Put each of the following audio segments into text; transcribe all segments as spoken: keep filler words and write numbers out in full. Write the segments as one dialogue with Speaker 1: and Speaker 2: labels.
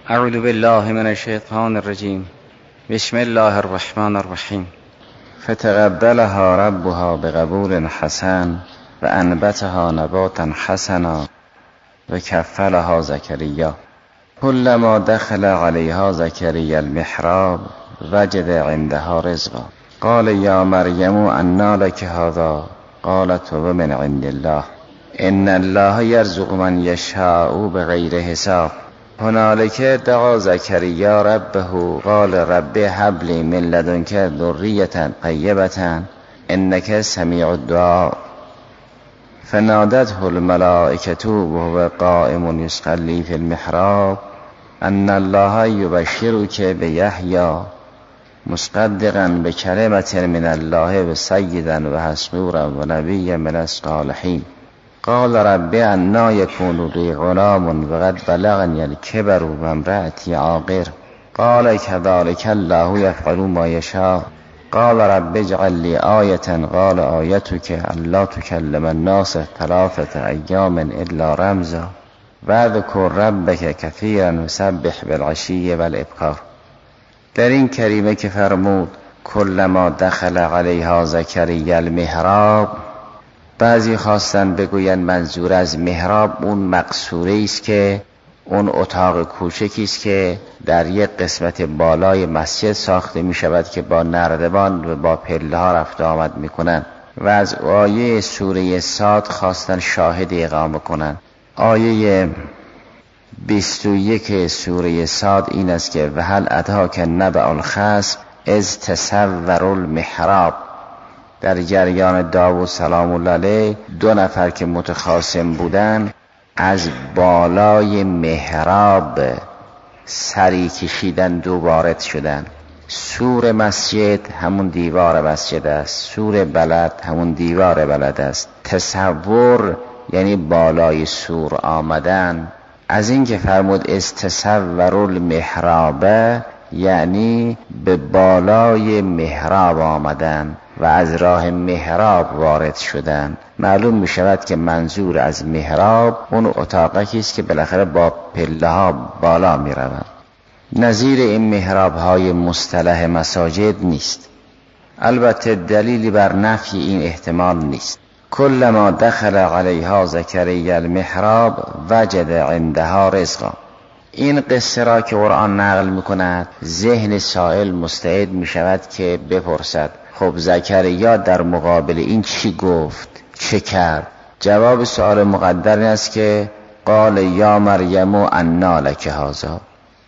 Speaker 1: اعوذ بالله من الشیطان الرجیم. بسم الله الرحمن الرحیم. فتقبلها ربها بقبول حسن و انبتها نباتا حسنا و کفلها زکریا. كلما دخل عليها زكريا المحراب وجد عندها رزقا قال يا مريم أنى لك هذا قالت هو من عند الله إن الله يرزق من يشاء بغير حساب. هنالك دعا زكريا ربه قال رب هب لي من لدنك ذرية طيبة إنك سميع الدعاء. فنادته الملائكة وهو قائم يصلي في المحراب أن الله يبشرك بيحيى مصدقا بكلمة من الله وسيدا وحصورا ونبيا من الصالحين. قال رب أنى يكون لي غلام وقد بلغني الكبر وامرأتي عاقر قال كذلك الله يفعل ما يشاء. قال رب اجعل لي آية قال آيتك ألا تكلم الناس ثلاثة أيام إلا رمزا واذكر ربك كثيرا وسبح بالعشي والإبكار. در این کریمه که فرمود کلما دخل علیها زکریا المحراب، بعضی خواستن بگوین منظور از محراب اون مقصوره است که اون اتاق کوچکی است که در یک قسمت بالای مسجد ساخته می شود که با نردبان و با پله ها رفت آمد می کنند و از آیه سوره صاد خواستن شاهد اقامه کنند. آیه بیست و یک سوره صاد این است که و هل اتاک نبأ الخصم اذ تصوروا المحراب. در جریان داوود سلام الله علیه دو نفر که متخاصم بودن از بالای محراب سری کشیدن، دو وارد شدن. سور مسجد همون دیوار مسجد است، سور بلد همون دیوار بلد است. تصور یعنی بالای سور آمدن. از این که فرمود استصوروا المحراب یعنی به بالای محراب آمدن و از راه محراب وارد شدن. معلوم می شود که منظور از محراب اون اتاقی است که بالاخره با پله ها بالا می روند. نظیر این محراب های مصطلح مساجد نیست. البته دلیلی بر نفی این احتمال نیست. کلما دخل علیها زکریا المحراب وجد عندها رزقا. این قصه را که قرآن نقل می کند ذهن سائل مستعد می شود که بپرسد خب زکریا در مقابل این چی گفت، چه کرد؟ جواب سؤال مقدر این است که قال یا مریم انا لک هذا.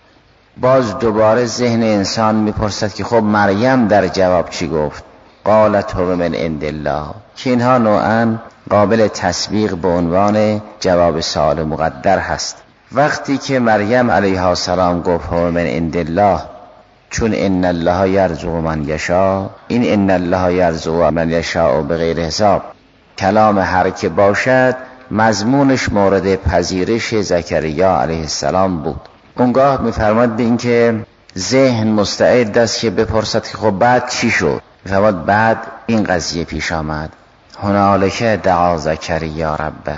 Speaker 1: باز دوباره ذهن انسان می پرسد که خب مریم در جواب چی گفت؟ قالت هو من عند الله، که اینها نوعاً قابل تسبیق به عنوان جواب سؤال مقدر هست. وقتی که مریم علیها السلام گفت هو من عند الله، چون ان الله یرزق من یشاء، این ان الله یرزق من یشاء بغیر حساب، کلام هر که باشد مضمونش مورد پذیرش زکریا علیه السلام بود. اونگاه میفرماد به این که ذهن مستعد است که بپرسد که خب بعد چی شد؟ میفرماد بعد این قضیه پیش آمد هنالک دعا زکریا ربه.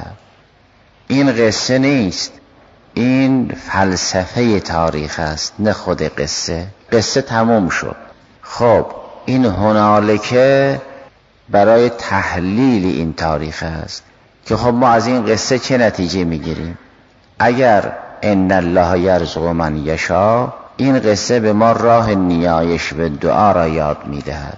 Speaker 1: این قصه نیست، این فلسفه تاریخ است، نه خود قصه. قصه تموم شد. خب این هنالکه برای تحلیل این تاریخ است که خب ما از این قصه چه نتیجه میگیریم؟ اگر ان الله یرزق من یشاء، این قصه به ما راه نیایش و دعا را یاد میدهد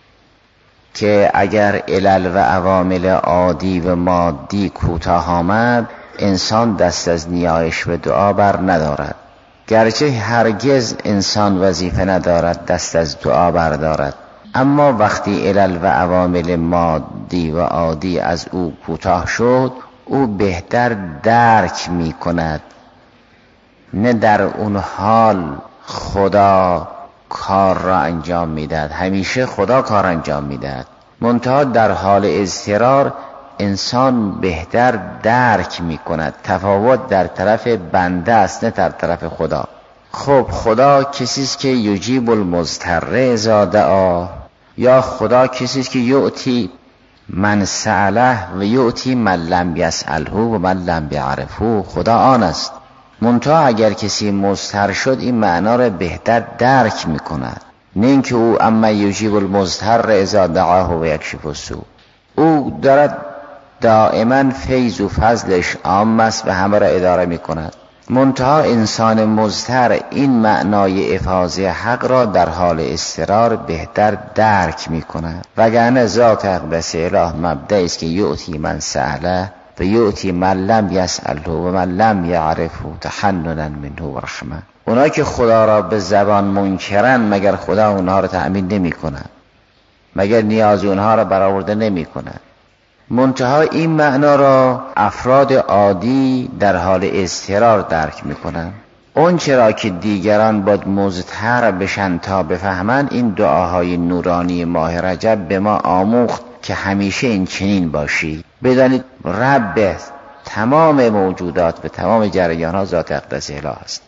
Speaker 1: که اگر علل و عوامل عادی و مادی کوتاه آمد انسان دست از نیایش و دعا بر ندارد، گرچه هرگز انسان وظیفه ندارد دست از دعا بردارد، اما وقتی علل و عوامل مادی و عادی از او کوتاه شد او بهتر درک می کند. نه در اون حال خدا کار را انجام می دهد، همیشه خدا کار انجام می دهد، منتها در حال اضطرار انسان بهتر درک می کند تفاوت در طرف بنده است نه در طرف خدا. خب خدا کسی است که یجیب المضطر اذا دعا، یا خدا کسی است که یعطی من سأله و یعطی من لم یسأله و من لم یعرفه. خدا آن است منتها اگر کسی مضطر شد این معنا را بهتر درک میکند، نه اینکه او اما یجیب المضطر اذا دعاه و یکشف السوء. او دارد دائما فیض و فضلش عام است و همه را اداره میکند. منتها انسان مضطر این معنای افاضه حق را در حال اضطرار بهتر درک میکند، وگرنه ذات اقدس اله مبدأ است که یؤتی من سأله و یؤتی من لم یسأله و من لم یعرفه تحننا منه و رحمه. اونا که خدا را به زبان منکرن مگر خدا اونها را تأمین نمی کند؟ مگر نیاز اونها را برآورده نمی کند؟ منتها این معنا را افراد عادی در حال اضطرار درک می کنند. اون چرا که دیگران باید مضطر بشن تا بفهمند، این دعاهای نورانی ماه رجب به ما آموخت که همیشه این چنین باشی. بدانید رب تمام موجودات و تمام جریانات ذات اقدس اله است.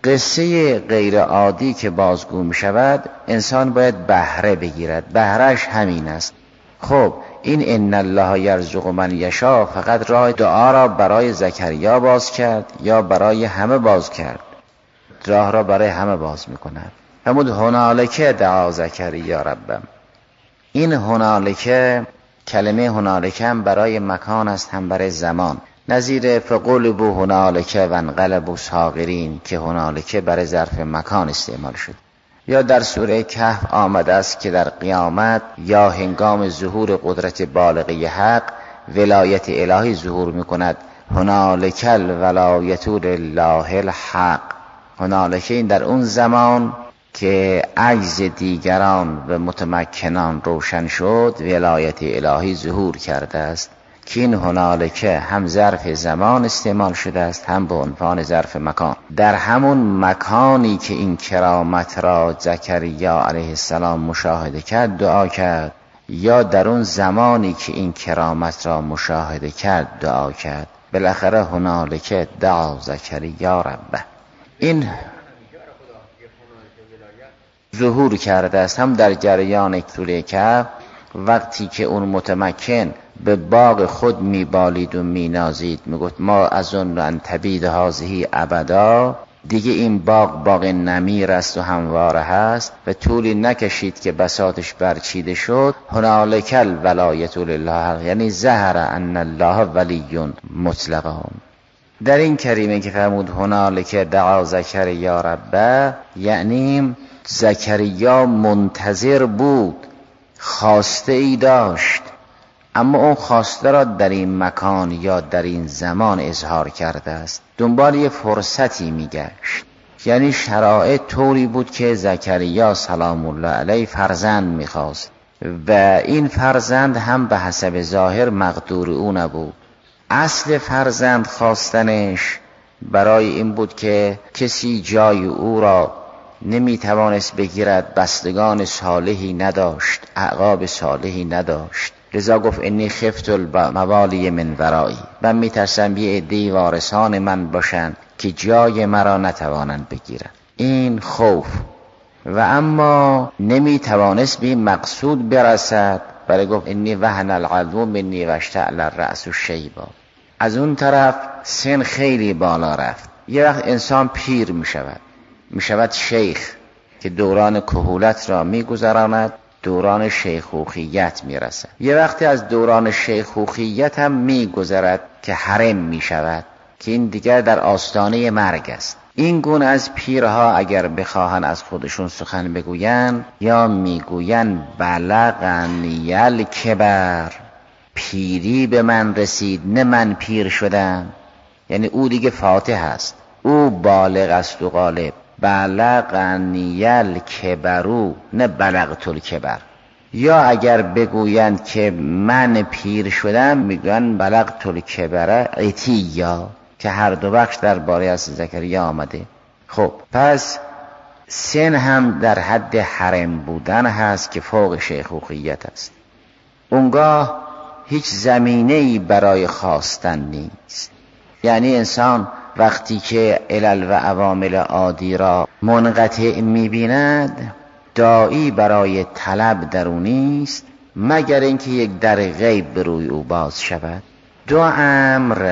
Speaker 1: قصه غیر عادی که بازگو می شود انسان باید بهره بگیرد، بهرهش همین است. خب این ان الله یرزق من یشاء فقط راه دعا را برای زکریا باز کرد یا برای همه باز کرد؟ راه را برای همه باز می کند. همون هنالک دعا زکریا ربم. این هنالک، کلمه هنالک هم برای مکان است هم برای زمان، نظیر فقلبوا هنالک و انقلبوا صاغرین که هنالک برای ظرف مکان استعمال شد. یا در سوره کهف آمده است که در قیامت یا هنگام ظهور قدرت بالغه حق ولایت الهی ظهور می کند. هنالک الولایت لله الحق. هنالک این در اون زمان که عجز دیگران و متمکنان روشن شد ولایت الهی ظهور کرده است، که این هنالک هم ظرف زمان استعمال شده است هم به عنوان ظرف مکان. در همون مکانی که این کرامت را زکریا علیه السلام مشاهده کرد دعا کرد، یا در اون زمانی که این کرامت را مشاهده کرد دعا کرد. بالاخره هنالک دعا زکریا ربه. این ظهور کرده است هم در جریان سوره کهف، وقتی که اون متمکن به باغ خود میبالید و مینازید، میگفت ما از اون ان تبید هذه ابدا، دیگه این باغ باغ نمیر است و همواره هست و طولی نکشید که بساطش برچیده شد. هنالک الولایت لله، یعنی ظهر ان الله ولی مطلقا. در این کریمه که فرمود هنالک دعا زکریا ربه، یعنی زکریا منتظر بود، خواسته ای داشت، اما اون خواسته را در این مکان یا در این زمان اظهار کرده است. دنبال یه فرصتی میگشت، یعنی شرایط طوری بود که زکریا سلام الله علیه فرزند میخواست و این فرزند هم به حسب ظاهر مقدور او نبود. اصل فرزند خواستنش برای این بود که کسی جای او را نمیتوانست بگیرد، بستگان صالحی نداشت، اعقاب صالحی نداشت، لذا گفت انی خفت الموالی من ورایی، من میترسم یه عده‌ای وارثان من باشند که جای مرا نتوانند بگیرند. این خوف. و اما نمیتوانست به مقصود برسد، برای گفت انی وهن العظم منی واشتعل الرأس شیبا. از اون طرف سن خیلی بالا رفت. یه وقت انسان پیر میشود، میشود شیخ که دوران کهولت را میگذراند، دوران شیخوخیت میرسد. یه وقتی از دوران شیخوخیت هم میگذرد که حرم میشود، که این دیگر در آستانه مرگ است. این گونه از پیرها اگر بخواهن از خودشون سخن بگوین، یا میگوین بلغنی الکبر، پیری به من رسید نه من پیر شدم، یعنی او دیگه فاتح است، او بالغ است و غالب. بلغنی الکبرو نه بلغت الکبر. یا اگر بگویند که من پیر شدم میگن بلغت الکبر عتیا، که هر دو بخش در باره از زکریا آمده. خب پس سن هم در حد حرم بودن هست که فوق شیخوخیت است. اونگاه هیچ زمینه‌ای برای خواستن نیست. یعنی انسان وقتی که علل و عوامل عادی را منقطع می‌بیند، داعی برای طلب در او نیست مگر اینکه یک در غیب به روی او باز شود. دو امر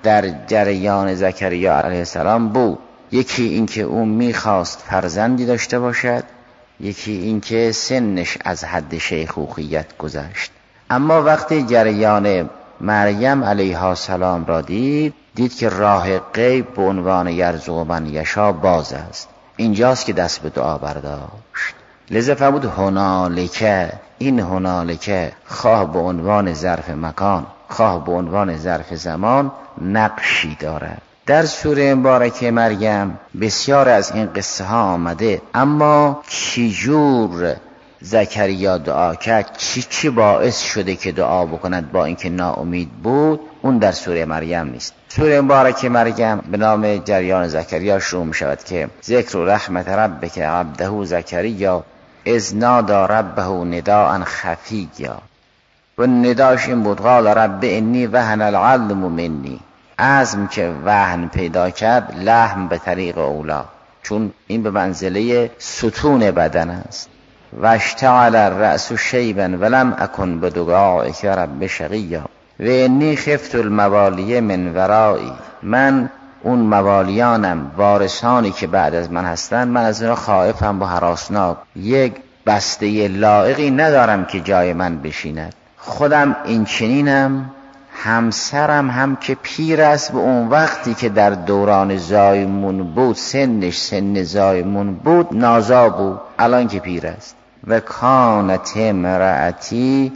Speaker 1: در جریان زکریا علیه السلام بود. یکی اینکه او میخواست فرزندی داشته باشد، یکی اینکه سنش از حد شیخوخیت گذشت. اما وقتی جریان مریم علیها السلام را دید، دید که راه غیب به عنوان یرزق من یشا باز است. اینجاست که دست به دعا برداشت. لذا فرمود هنالکه. این هنالکه خواه به عنوان ظرف مکان، خواه به عنوان ظرف زمان نقشی دارد. در سوره مبارکه مریم بسیار از این قصه ها آمده، اما چجور زکریا دعا کرد، چی چی باعث شده که دعا بکند با اینکه ناامید بود، اون در سوره مریم نیست. سوره مبارکه مریم به نام جریان زکریا شروع می شود که ذکر رحمت ربک عبده زکریا اذ نادی ربه نداء خفیا. و نداش این بود قال رب انی وهن العظم منی. عظم که وهن پیدا کرد، لحم به طریق اولا، چون این به منزله ستون بدن است. و اشتعل الرأس شیبا ولم اکن بدعائک رب شقیا. و انی خفت الموالی من ورایی. من اون موالیانم، وارثانی که بعد از من هستن، من از اونها خائفم و هراسناک. یک بسته لایقی ندارم که جای من بشیند. خودم این چنینم، همسرم هم که پیر است و اون وقتی که در دوران زایمون بود، سنش سن زایمون بود، نازا بود، الان که پیر است. و کانت امرأتی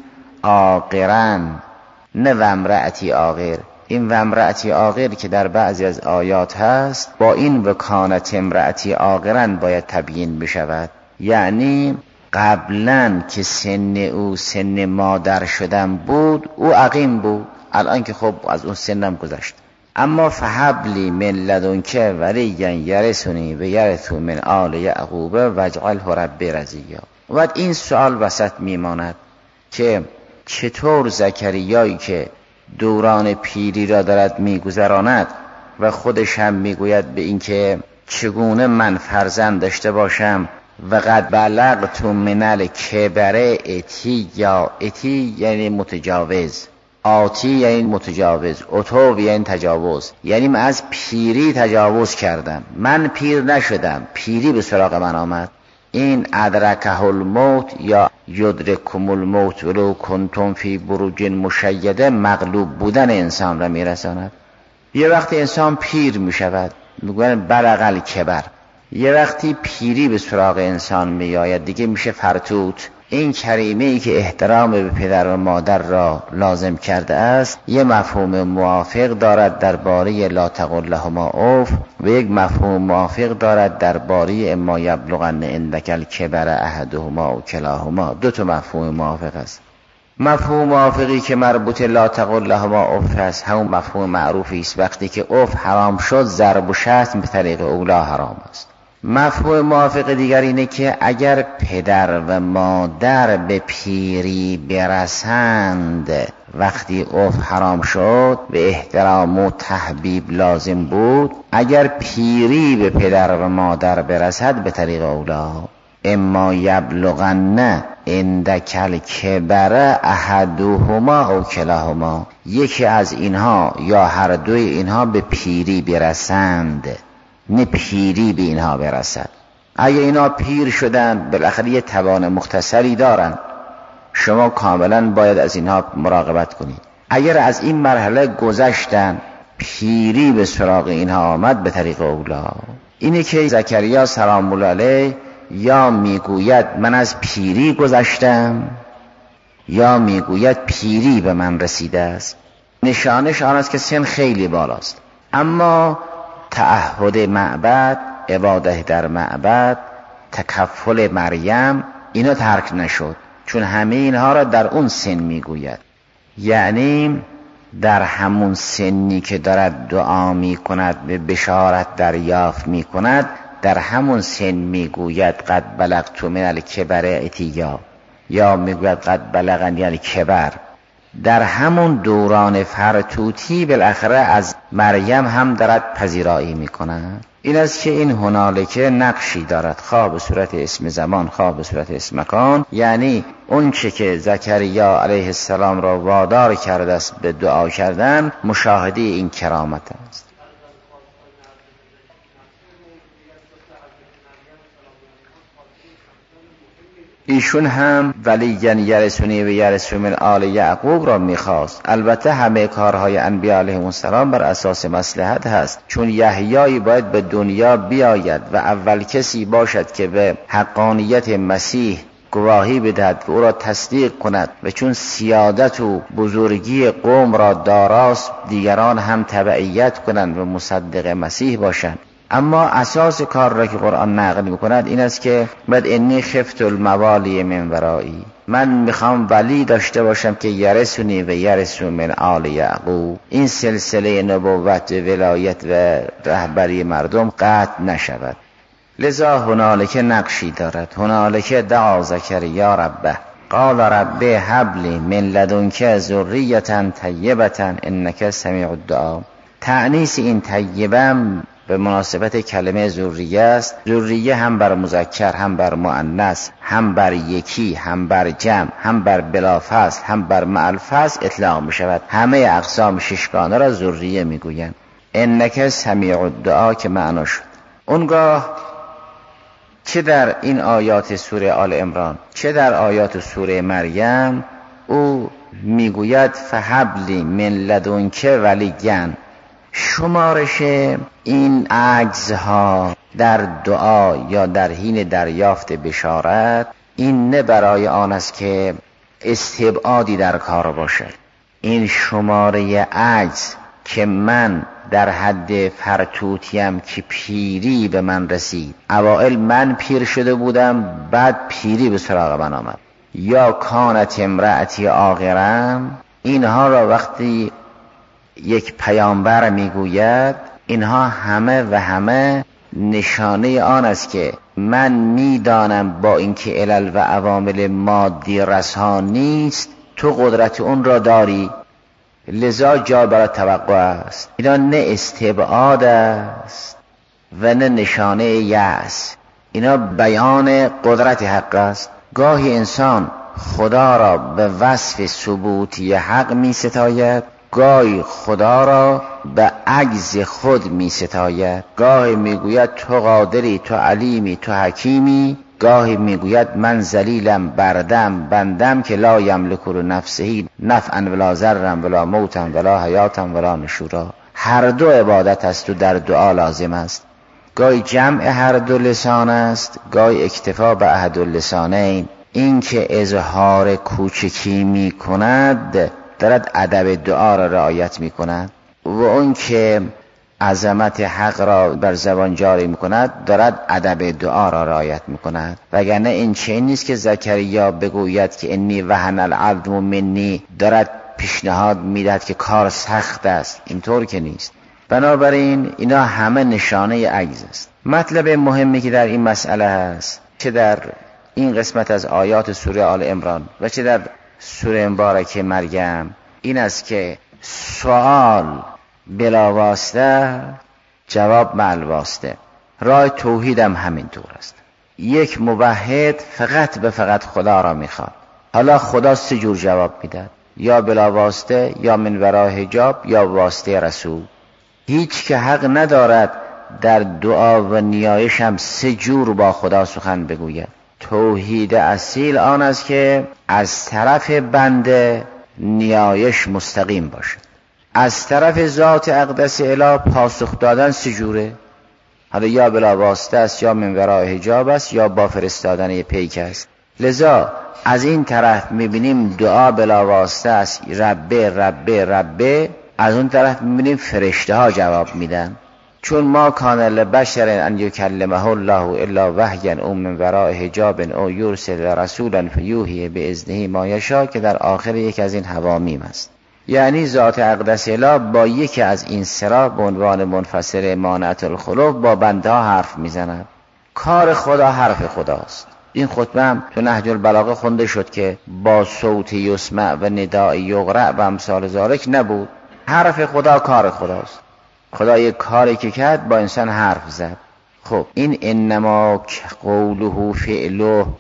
Speaker 1: عاقرن، نه و امرأتی عاقر. این و امرأتی عاقر که در بعضی از آیات هست، با این و کانت امرأتی عاقرن باید تبیین بشود. یعنی قبلا که سن او سن مادر شدن بود، او عقیم بود، الان که خب از اون سنم گذشت. اما فهبلی من لدنک ولیا یرثنی و یرث من آل یعقوب واجعله رب رضیا. و این سوال وسط میماند که چطور زکریایی که دوران پیری را دارد میگذراند و خودش هم میگوید به این که چگونه من فرزند داشته باشم و قد بلغت من الکبر اتی، یا اتی یعنی متجاوز، آتی یعنی متجاوز، اتو یعنی تجاوز، یعنی من از پیری تجاوز کردم، من پیر نشدم، پیری به سراغ من آمد. این ادرکه الموت یا یدرککم الموت ولو کنتم فی بروج مشیده، مغلوب بودن انسان را میرساند. یه وقتی انسان پیر میشود، میگن بلغ الکبر. یه وقتی پیری به سراغ انسان میآید، دیگه میشه فرتوت. این کریمه ای که احترام به پدر و مادر را لازم کرده است، یه مفهوم موافق دارد درباره لا تقل لهما اف، و یک مفهوم موافق دارد درباره اما یبلغن عندک الکبر احدهما و کلاهما. دو تا مفهوم موافق است. مفهوم موافقی که مربوط لا تقل لهما اف است، همون مفهوم معروفی است. وقتی که اف حرام شد، ضرب و شتم به طریق اولا حرام است. مفهوم موافق دیگر اینه که اگر پدر و مادر به پیری برسند، وقتی اف حرام شد و احترام و تحبیب لازم بود، اگر پیری به پدر و مادر برسد به طریق اولا. اما یبلغن عندک الکبر احدهما او کلاهما، یکی از اینها یا هر دوی اینها به پیری برسند، نه پیری به اینها برسد. اگه اینا پیر شدن، بالاخره یه توان مختصری دارن، شما کاملا باید از اینها مراقبت کنید. اگر از این مرحله گذشتن، پیری به سراغ اینها آمد به طریق اولا. اینه که زکریا سلام الله علیه یا میگوید من از پیری گذشتم، یا میگوید پیری به من رسیده است. نشانش آن است که سن خیلی بالاست، اما تعهد معبد، عبادت در معبد، تکفل مریم، اینا ترک نشد، چون همه اینها را در اون سن میگوید. یعنی در همون سنی که دارد دعا میکند، به بشارت دریافت میکند، در همون سن میگوید قد بلغت من الکبر اتیا، یا میگوید قد بلغنی الکبر. در همون دوران فرتوتی بالاخره از مریم هم دارد پذیرایی میکنند. این است که این هنالکه نقشی دارد، خواه به صورت اسم زمان، خواه به صورت اسم مکان. یعنی اون چه که زکریا علیه السلام را وادار کرده است به دعا کردن، مشاهده این کرامت است. ایشون هم ولیًا یرثنی و یرث من آل یعقوب را میخواست. البته همه کارهای انبیاء علیهم السلام بر اساس مصلحت هست، چون یحیایی باید به دنیا بیاید و اول کسی باشد که به حقانیت مسیح گواهی بدهد و او را تصدیق کند، و چون سیادت و بزرگی قوم را داراست دیگران هم تبعیت کنند و مصدق مسیح باشند. اما اساس کار را که قرآن نقل میکند این است که بد انی خفت الموالی من ورایی، من میخوام ولی داشته باشم که یرثنی و یرث من آل یعقوب، این سلسله نبوت و ولایت و رهبری مردم قطع نشود. لذا هنالک نقشی دارد. هنالک دعا زکریا ربه قال رب هب لی من لدنک ذریة طیبة انک سمیع الدعا. تأنیس این طیبه به مناسبت کلمه ذریه است. ذریه هم بر مذکر، هم بر مؤنث، هم بر یکی، هم بر جمع، هم بر بلافصل، هم بر مع الفصل اطلاق می شود. همه اقسام ششگانه را ذریه می گویند. انک سمیع الدعا که معنا شد. اونگاه چه در این آیات سوره آل عمران چه در آیات سوره مریم او میگوید فهبلی من لدنک ولیًا. شمارش این عجزها در دعا یا در حین دریافت بشارت این نه برای آن است که استبعادی در کار باشد. این شماره عجز که من در حد فرتوتیم که پیری به من رسید، اوائل من پیر شده بودم بعد پیری به سراغ من آمد، یا کانت امرأتی آخرم، اینها را وقتی یک پیامبر میگوید اینها همه و همه نشانه آن است که من میدانم با اینکه علل و عوامل مادی رسا نیست تو قدرت اون را داری، لذا جا برای توقع است. اینا نه استبعاد است و نه نشانه یأس، اینا بیان قدرت حق است. گاهی انسان خدا را به وصف ثبوتی حق می ستاید، گاهی خدا را به عجز خود می ستاید. گاهی می گوید تو قادری، تو علیمی، تو حکیمی، گاهی می گوید من ذلیلم بردم بندم که لا یملک لنفسه نفعا ولا ضرا ولا موتا ولا حیاتا ولا نشورا. هر دو عبادت است و در دعا لازم است. گاهی جمع هر دو لسان است، گاهی اکتفا به احد اللسانین. این که اظهار کوچکی می کند دارد ادب دعا را رعایت می کند، و اون که عظمت حق را بر زبان جاری می کند دارد ادب دعا را رعایت می کند. وگرنه این چه نیست که زکریا بگوید که انی وهن العظم منی، دارد پیشنهاد میدهد که کار سخت است. اینطور که نیست. بنابراین اینا همه نشانه عجز است. مطلب مهمی که در این مسئله هست، چه در این قسمت از آیات سوره آل عمران و چه در سوره مبارکه مریم، این است که سوال بلا واسطه، جواب مع الواسطه. راه توحید هم همین طور است. یک موحد فقط به فقط خدا را میخواد. حالا خدا سه جور جواب میدهد، یا بلا واسطه، یا من ورای حجاب، یا واسطه رسول. هیچ که حق ندارد در دعا و نیایش هم سه جور با خدا سخن بگوید. توحید اصیل آن است که از طرف بنده نیایش مستقیم باشد، از طرف ذات اقدس اله پاسخ دادن سه جوره. حالا یا بلا واسطه است، یا من ورای حجاب است، یا با فرستادن یه پیک است. لذا از این طرف میبینیم دعا بلا واسطه است، ربه ربه ربه. از اون طرف میبینیم فرشته ها جواب میدن، چون ما کان لبشر ان یکلمه الله الا وحیا او من وراء حجاب او یرسل رسولا فیوحی باذنه ما یشاء، که در آخر یک از این حوامیم است. یعنی ذات اقدس اله با یکی از این سرا به عنوان منفصل مانعت الخلوف با بنده ها حرف میزند. کار خدا حرف خداست. این خطبه هم تو نهج البلاغه خونده شد که با صوت یسمع و نداء یقرأ و امثال ذالک نبود. حرف خدا کار خداست. خدا یک کاری که کرد با انسان حرف زد. خب این انما قوله فعله،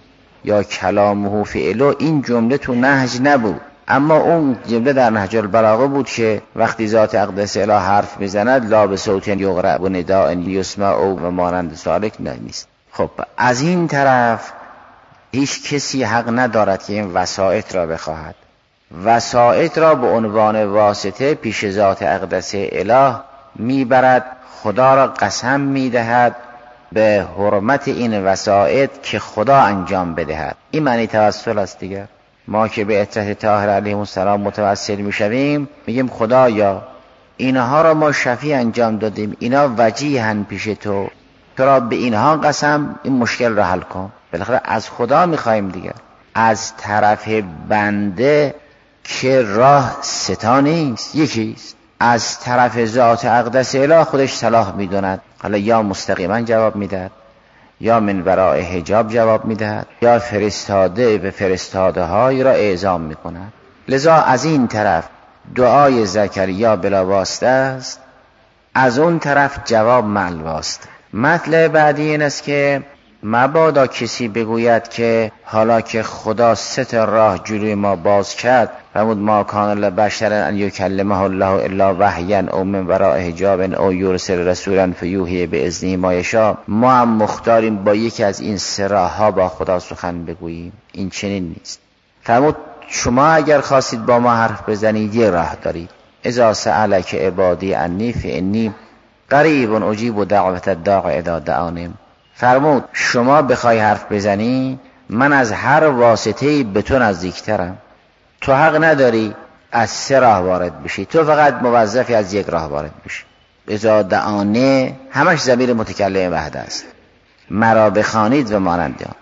Speaker 1: یا کلامه فعلو، این جمله تو نهج نبود، اما اون جمله در نهج البلاغه بود که وقتی ذات اقدس اله حرف میزند لا به صوت یغرع و نداء یسمع و مانند سالک نیست. خب از این طرف هیچ کسی حق ندارد که این وسائط را بخواهد. وسائط را به عنوان واسطه پیش ذات اقدس اله میبرد. خدا را قسم میدهد به حرمت این وسائط که خدا انجام بدهد. این معنی توسل است دیگر. ما که به اطرت طاهر علیه السلام متوسل میشویم، میگیم خدایا اینها را ما شفیع انجام دادیم، اینا وجیهن پیش تو، تو را به اینها قسم این مشکل را حل کن. بالاخره از خدا میخوایم دیگر. از طرف بنده که راه ستا نیست، یکیست. از طرف ذات اقدس اله خودش صلاح میدوند. حالا یا مستقیما جواب میدهد، یا من وراء حجاب جواب میدهد، یا فرستاده به فرستاده های را اعزام میکند. لذا از این طرف دعای زکریا بلا واسطه است، از اون طرف جواب مع واسطه. مطلب بعدی این است که مبادا کسی بگوید که حالا که خدا سه تا راه جلوی ما باز کرد، فرمود ما کان لبشر ان یکلمه الله الا وحیا او من وراء حجاب او یرسل رسولا فیوحی باذنه ما یشاء، ما هم مختاریم با یکی از این سه راه‌ها با خدا سخن بگوییم. این چنین نیست. فرمود شما اگر خواستید با ما حرف بزنید یه راه دارید. اذا سألک عبادی عنی فانی قریب اجیب دعوت الداع اذا دعانیم. فرمود شما بخوای حرف بزنی، من از هر واسطه‌ای به تو نزدیکترم. تو حق نداری از سه راه وارد بشی، تو فقط موظفی از یک راه وارد بشی. اذا دعانه همش ضمیر متکلم وحده است. مرا بخوانید و مانند آن.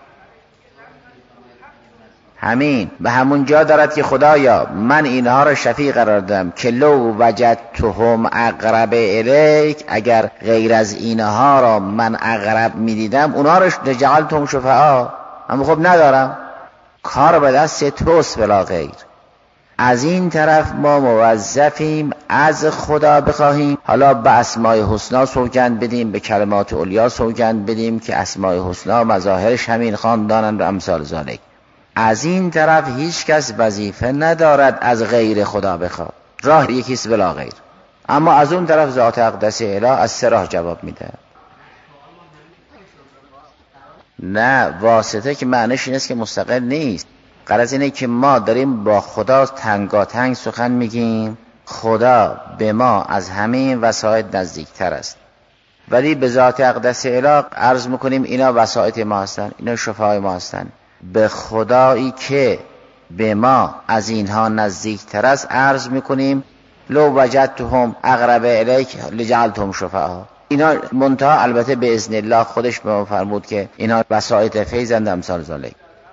Speaker 1: همین به همون جا دارد که خدایا من اینها را شفیع قرار دادم که لو وجدتهم اقرب الیک، اگر غیر از اینها را من اقرب میدیدم اونها را جعلتهم شفعا، اما خب ندارم، کار به دست توست بلا غیر. از این طرف ما موظفیم از خدا بخواهیم، حالا به اسماء الحسنا سوگند بدیم، به کلمات علیا سوگند بدیم که اسماء الحسنا مظاهرش همین خواندانند و امثال ذالک. از این طرف هیچ کس وظیفه ندارد از غیر خدا بخواد، راه یکیست بلا غیر. اما از اون طرف ذات اقدس اله از سه راه جواب میده. نه واسطه که معنیش این است که مستقل نیست. غرض اینه که ما داریم با خدا تنگاتنگ سخن میگیم، خدا به ما از همه وسایط نزدیکتر است، ولی به ذات اقدس اله عرض میکنیم اینا وسایط ما هستن، اینا شفای ما هستن. به خدایی که به ما از اینها نزدیکتر است عرض میکنیم لو وجدتهم اقرب الیک لجعلتهم شفعا. اینا منتها البته به اذن الله خودش به ما فرمود که اینا وسایط فیضند امثال ذالک.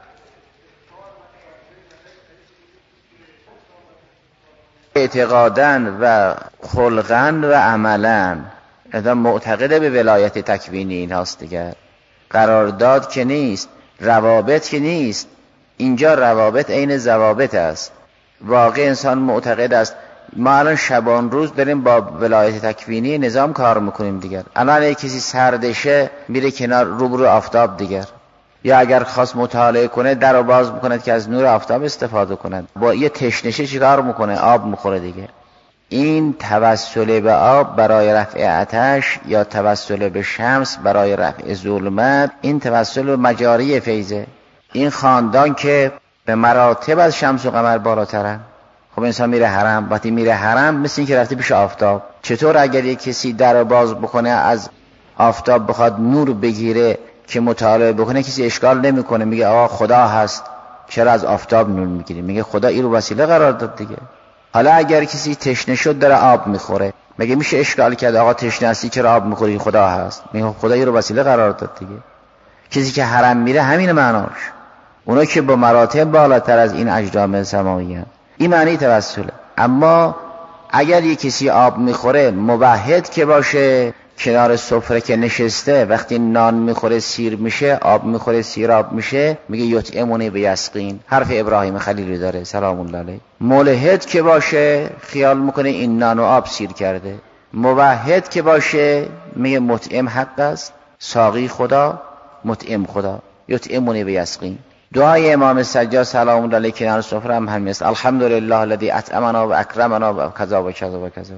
Speaker 1: اعتقادن و خلقن و عملن ادام معتقده به ولایت تکوینی این هاست دیگر. قرارداد که نیست، روابط که نیست، اینجا روابط عین ضوابط است. واقع انسان معتقد است ما الان شبان روز داریم با ولایت تکوینی نظام کار میکنیم دیگر. الان یک کسی سردشه میره کنار روبرو آفتاب دیگر، یا اگر خواست مطالعه کنه در رو باز میکنه که از نور آفتاب استفاده کنند. با یه تشنشه چیکار میکنه؟ آب میخوره دیگه. این توسل به آب برای رفع آتش یا توسل به شمس برای رفع ظلمت، این توسل به مجاری فیضه. این خاندان که به مراتب از شمس و قمر بالاترن. خب انسان میره حرم، وقتی میره حرم مثل این که رفته پیش آفتاب. چطور اگر یک کسی در رو باز بکنه از آفتاب بخواد نور بگیره که مطالعه بکنه، کسی اشکال نمیکنه، میگه آقا خدا هست چرا از آفتاب نور میگیری؟ میگه خدا این رو وسیله قرار داد دیگه. حالا اگر کسی تشنه شد داره آب میخوره، میگه میشه اشکال کرد آقا تشنه هستی چرا آب میخوری؟ خدا هست. میگه خدا این رو وسیله قرار داد دیگه. کسی که حرم میره همین معناش. اونا که با مراتب بالاتر از این اجرام سماوی هست. این معنی توسله. اما اگر یک کسی آب میخوره موحد که باشه، کنار سفره که نشسته وقتی نان میخوره سیر میشه، آب میخوره سیراب میشه، میگه یطعمونی بیسقین. حرف ابراهیم خلیلی داره سلام الله علیه. ملحد که باشه خیال میکنه این نان و آب سیر کرده. موحد که باشه میگه مطعم حق است، ساقی خدا، مطعم خدا. یطعمونی بیسقین. دعای امام سجاد سلام الله علیه کنار سفره هم همین است. الحمدلله الذی اطعمنا و اکرمنا و کذا و کذا و کذا.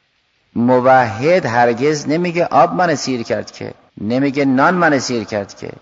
Speaker 1: موحد هرگز نمیگه آب من سیر کرد که، نمیگه نان من سیر کرد که.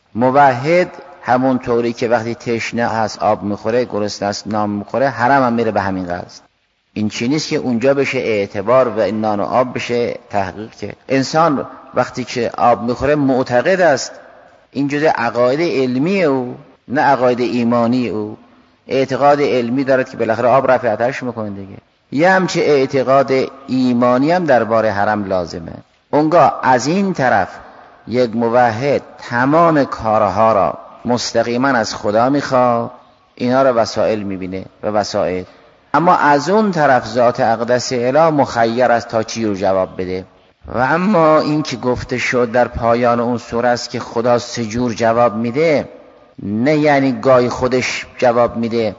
Speaker 1: موحد همون طوری که وقتی تشنه هست آب میخوره، گرسنه است نان میخوره، حرم هم میره به همین قصد. این چی نیست که اونجا بشه اعتبار و این نان و آب بشه تحقیق. که انسان وقتی که آب میخوره معتقد است، این جزء عقاید علمی او نه عقاید ایمانی او. اعتقاد علمی دارد که بالاخره آب رفع آتش میکنه دیگه. یه همچه اعتقاد ایمانی هم درباره حرم لازمه. اونگاه از این طرف یک موحد تمام کارها را مستقیما از خدا میخواد، اینا را وسائل میبینه و وسائل. اما از اون طرف ذات اقدس اله مخیر است تا چی رو جواب بده. و اما این که گفته شد در پایان اون سوره است که خدا سه جور جواب میده، نه یعنی گاهی خودش جواب میده،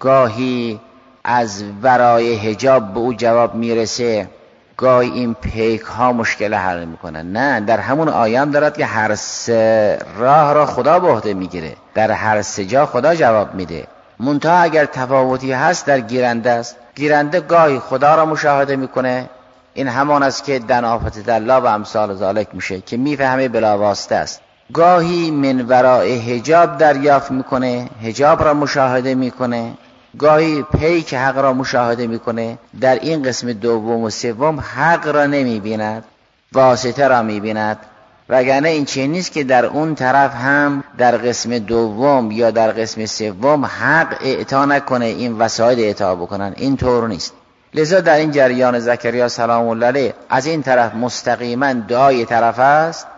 Speaker 1: گاهی از ورای حجاب به او جواب میرسه، گاهی این پیک ها مشکل حل میکنن. نه، در همون آیه هم دارد که هر سه راه را خدا به عهده میگیره، در هر سه جا خدا جواب میده. منتها اگر تفاوتی هست در گیرنده است. گیرنده گاهی خدا را مشاهده میکنه، این همان است که دن آفت الله و امثال ذالک میشه که میفهمه بلا واسطه است. گاهی من ورای حجاب دریافت میکنه، حجاب را مشاهده میکنه. گاهی پیک حق را مشاهده میکنه. در این قسم دوم و سوم حق را نمیبیند، واسطه را میبیند. وگرنه این چیز نیست که در اون طرف هم در قسم دوم یا در قسم سوم حق اعطا نکنه، این وسایل اعطا بکنن. این طور نیست. لذا در این جریان زکریا سلام الله علیه از این طرف مستقیما دعای طرف است،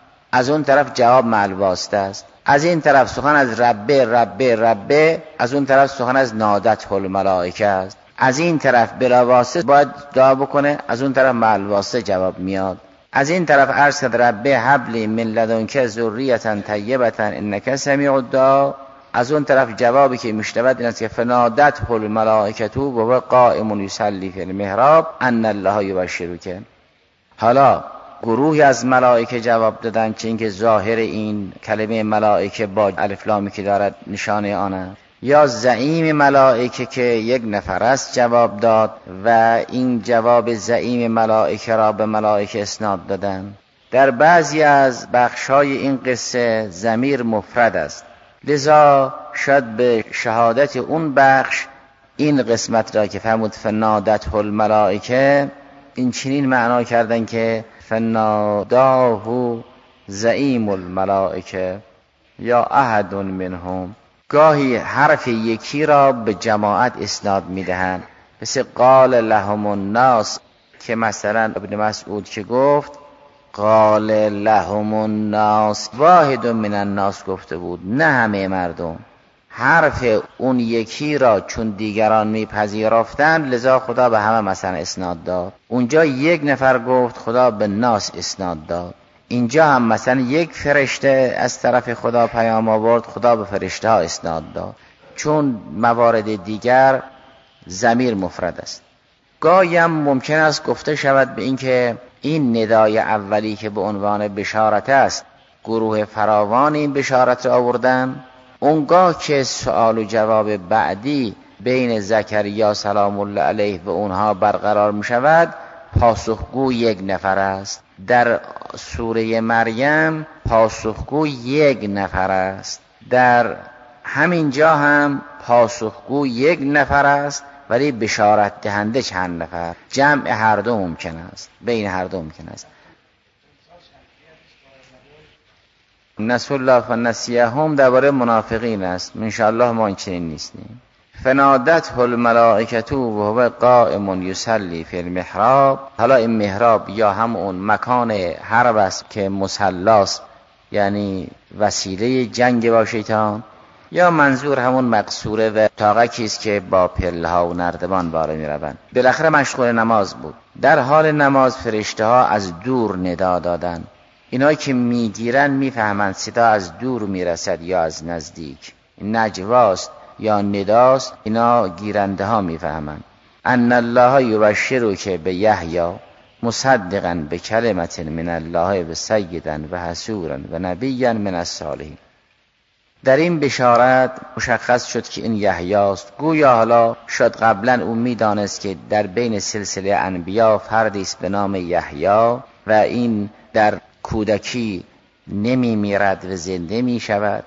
Speaker 1: از اون طرف جواب مع واسطه است. از این طرف سخن از ربه ربه ربه، از اون طرف سخن از نادته الملائکه است. از این طرف بلا واسطه باید دعا بکنه، از اون طرف مع واسطه جواب میاد. از این طرف عرض کرد ربه هب لی من لدنک ذریة طیبة انک سمیع الدعا، از اون طرف جوابی که میشنود این است که فنادته الملائکه و هو قائم یصلی فی المحراب ان الله یبشرک. حالا گروهی از ملائکه جواب دادن، چه اینکه ظاهر این کلمه ملائکه با الف لامی که دارد نشانه آن است، یا زعیم ملائکه که یک نفر است جواب داد و این جواب زعیم ملائکه را به ملائکه اسناد دادن. در بعضی از بخشای این قصه ضمیر مفرد است، لذا شاید به شهادت اون بخش این قسمت را که فرمود فنادته الملائکه این چنین معنا کردن که فناداه زعیم الملائکه یا احد منهم. گاهی حرف یکی را به جماعت اسناد میدهند، مثل قال لهم الناس که مثلا ابن مسعود که گفت قال لهم الناس واحد من الناس گفته بود، نه همه مردم. حرف اون یکی را چون دیگران میپذیرفتند لذا خدا به همه مثلا اسناد داد. اونجا یک نفر گفت خدا به ناس اسناد داد. اینجا هم مثلا یک فرشته از طرف خدا پیام آورد، خدا به فرشته ها اسناد داد، چون موارد دیگر ضمیر مفرد است. گاهی هم ممکن است گفته شود به این که این ندای اولی که به عنوان بشارت است، گروه فراوان این بشارت را آوردن. اونگاه که سوال و جواب بعدی بین زکریا سلام الله علیه و اونها برقرار می شود، پاسخگو یک نفر است. در سوره مریم پاسخگو یک نفر است، در همین جا هم پاسخگو یک نفر است، ولی بشارت دهنده چند نفر. جمع هر دو ممکن است، بین هر دو ممکن است. نسوا الله فنسیهم درباره منافقین است. انشاءالله ما این چنین نیستیم. فنادته الملائکه و هو قائم یصلی فی المحراب. حالا این محراب یا هم اون مکان حرب است که مصلاست، یعنی وسیله جنگ با شیطان، یا منظور همون مقصوره و تاقکی است که با پله ها و نردبان بالا می روند. بالاخره مشغول نماز بود. در حال نماز فرشته ها از دور ندا دادند. اینا که میگیرن میفهمند صدا از دور میرسد یا از نزدیک، نجواست یا نداست، اینا گیرنده ها میفهمند. ان الله یبشرک بیحیی مصدقا بکلمة من الله و سیدا و حسورا و نبیا من الصالحین. در این بشارت مشخص شد که این یحیاست. گویا حالا شاید قبلا او میدانست که در بین سلسله انبیا فردی است به نام یحیی و این در کودکی نمی میرد و زنده می شود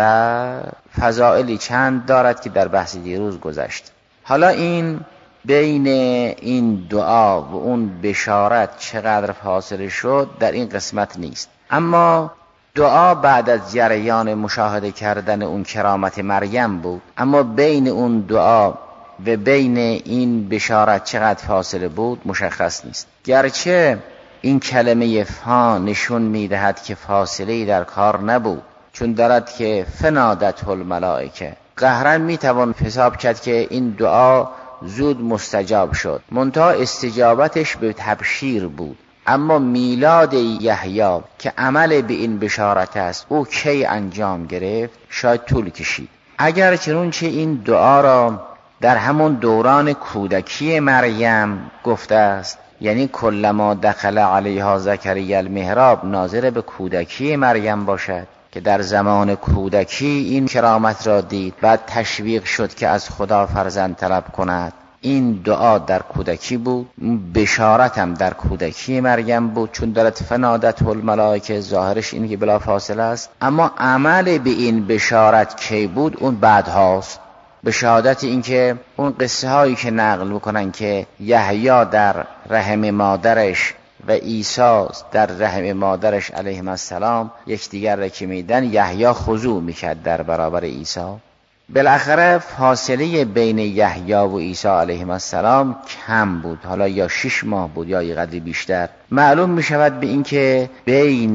Speaker 1: و فضائلی چند دارد که در بحث دیروز گذشت. حالا این بین این دعا و اون بشارت چقدر فاصله شد در این قسمت نیست، اما دعا بعد از جریان مشاهده کردن اون کرامت مریم بود. اما بین اون دعا و بین این بشارت چقدر فاصله بود مشخص نیست، گرچه این کلمه فا نشون میدهد که فاصله‌ای در کار نبود، چون دارد که فنادته الملائکه. قهرن میتوان حساب کرد که این دعا زود مستجاب شد، منتها استجابتش به تبشیر بود. اما میلاد یحیی که عمل به این بشارت است او کی انجام گرفت شاید طول کشید. اگر چنانچه این دعا را در همون دوران کودکی مریم گفته است، یعنی کلما دخل علیها زکریا المحراب ناظر به کودکی مریم باشد که در زمان کودکی این کرامت را دید، بعد تشویق شد که از خدا فرزند طلب کند. این دعا در کودکی بود، بشارت هم در کودکی مریم بود، چون دارد فنادته الملائکه، ظاهرش اینه که بلا فاصله است. اما عمل به این بشارت کی بود اون بعدهاست، به شهادت این که اون قصه هایی که نقل میکنن که یحیی در رحم مادرش و عیسی در رحم مادرش علیهم السلام یکدیگر را که میدن، یحیی خضوع میکرد در برابر عیسی. بالاخره فاصله بین یحیی و عیسی علیهم السلام کم بود، حالا یا شش ماه بود یا یه قدری بیشتر. معلوم می شود به این که بین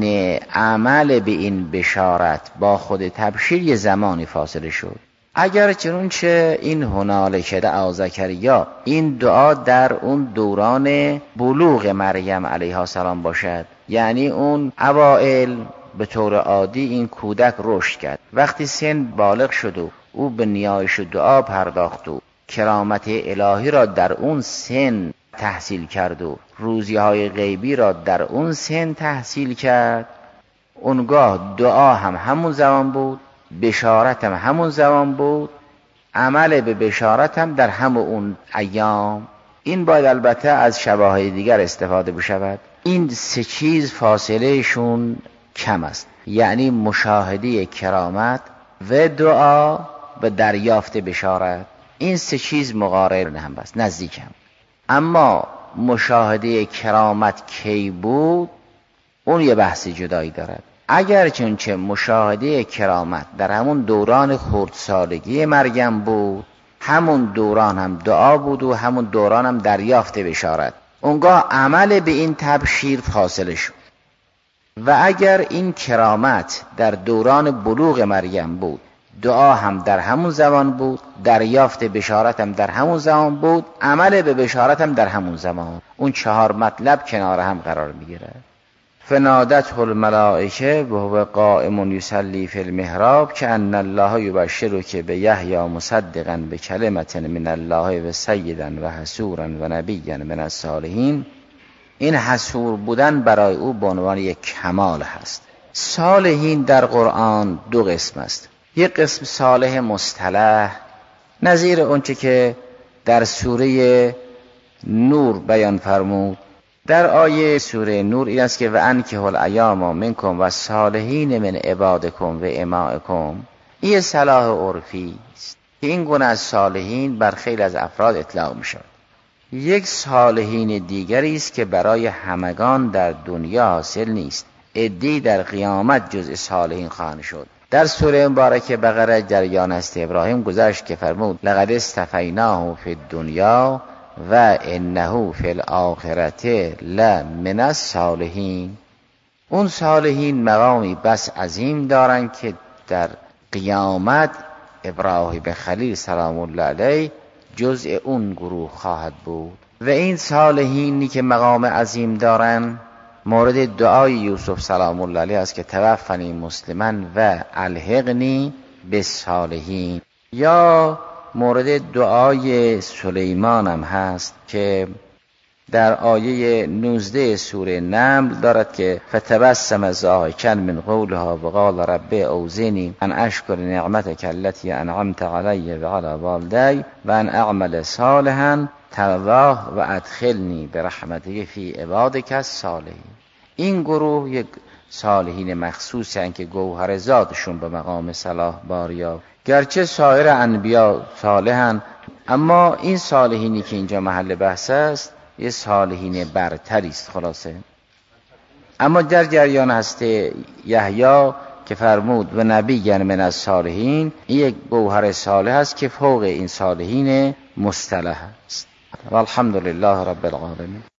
Speaker 1: عمل به این بشارت با خود تبشیر یه زمانی فاصله شد. اگر چنانچه این هنالک دعا زکریا این دعا در اون دوران بلوغ مریم علیها السلام باشد، یعنی اون اوائل به طور عادی این کودک رشد کرد، وقتی سن بالغ شد و او به نیایش دعا پرداخت و کرامت الهی را در اون سن تحصیل کرد و روزی های غیبی را در اون سن تحصیل کرد، اونگاه دعا هم همون زمان بود، بشارت هم همون زمان بود، عمل به بشارت هم در همون اون ایام. این باید البته از شواهد دیگر استفاده بشود. این سه چیز فاصله شون کم است، یعنی مشاهده کرامت و دعا و دریافت بشارت. این سه چیز مقارن هم است، نزدیک هم. اما مشاهده کرامت کی بود اون یه بحث جدایی دارد. اگر چنچه مشاهده کرامت در همون دوران خردسالگی مریم بود، همون دوران هم دعا بود و همون دوران هم دریافت بشارت، اونگاه عمل به این تبشیر فاصله شد. و اگر این کرامت در دوران بلوغ مریم بود، دعا هم در همون زمان بود، دریافت بشارت هم در همون زمان بود، عمل به بشارت هم در همون زمان. اون چهار مطلب کنار هم قرار میگیره. فنادته الملائکه و هو قائم یصلی فی المحراب که ان الله یبشرک بیحیی مصدقا بکلمة من الله و سیدا و حسورا و نبیا من الصالحین. این حسور بودن برای او به عنوان یک کمال هست. صالحین در قرآن دو قسم است. یک قسم صالح مصطلح، نظیر اونچه که در سوره نور بیان فرمود. در آیه سوره نور این است که و انکحوا الایام منکم و صالحین من عبادکم و امائکم. این صلاح عرفی است که این گونه از صالحین بر خیلی از افراد اطلاق می شود. یک صالحین دیگری است که برای همگان در دنیا حاصل نیست. عده‌ای در قیامت جزء صالحین خواهند شد. در سوره مبارکه بقره جریان است ابراهیم گذشت که فرمود لقد اصطفیناه فی الدنیا و انه فی الاخرة لمن الصالحین. اون صالحین مقامی بس عظیم دارند که در قیامت ابراهیم خلیل سلام الله علیه جزء اون گروه خواهد بود. و این صالحینی که مقام عظیم دارن مورد دعای یوسف سلام الله علیه است که توفنی مسلما و الحقنی بالصالحین. یا مورد دعای سلیمان هم هست که در آیه نوزده سوره نمل دارد که فتبسم ضاحکا من قولها و قال رب اوزنی ان اشکر نعمتک التي انعمت علی و علی والدی و ان اعمل صالحا ترضاه و ادخلنی برحمتک فی عبادک الصالحین. این گروه یک صالحین مخصوصی هستند که گوهر ذاتشون به مقام صلاح باریا، گرچه سایر انبیا صالحن، اما این صالحینی که اینجا محل بحث است یه صالحین برتری است خلاصه. اما در جریان هست یحیی که فرمود و نبی من از صالحین، این یک گوهر صالح است که فوق این صالحین مصطلح است. والحمد لله رب العالمین.